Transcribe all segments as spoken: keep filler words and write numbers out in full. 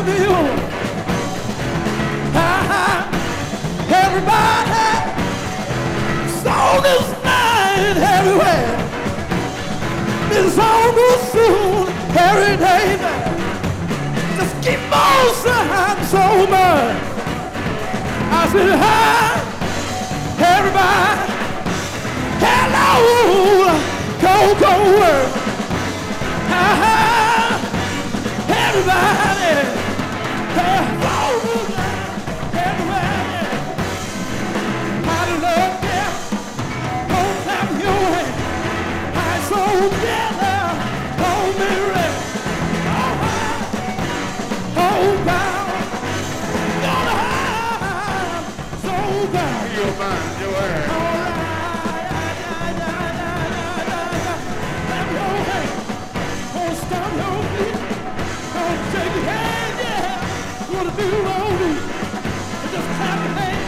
love you. Everybody, song is night everywhere. This song will soon every day. Just keep on saying so much. I said, hi, everybody. Hello, go, go, world. Hi, everybody. Hello, everybody. How to love you. Don't clap your hands. I'm so together. Hold me ready. Oh, oh, God. Gonna have so bad. Your mind, your ass. What to do all week, just clap your hands.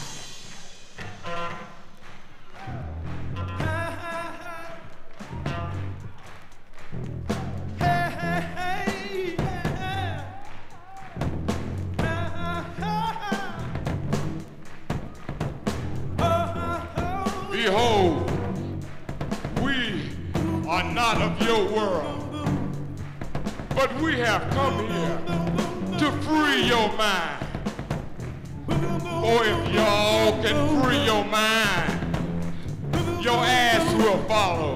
Hey, hey, hey, yeah. Behold, we are not of your world, but we have come here to free your mind. Or if y'all can free your mind, your ass will follow.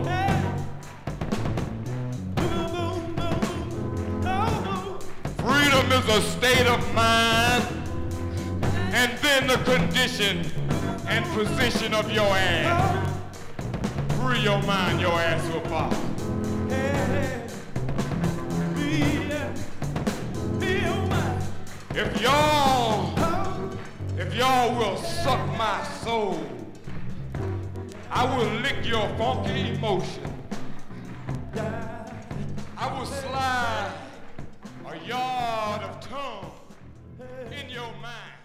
Freedom is a state of mind, and then the condition and position of your ass. Free your mind, your ass will follow. If y'all, if y'all will suck my soul, I will lick your funky emotion. I will slide a yard of tongue in your mind.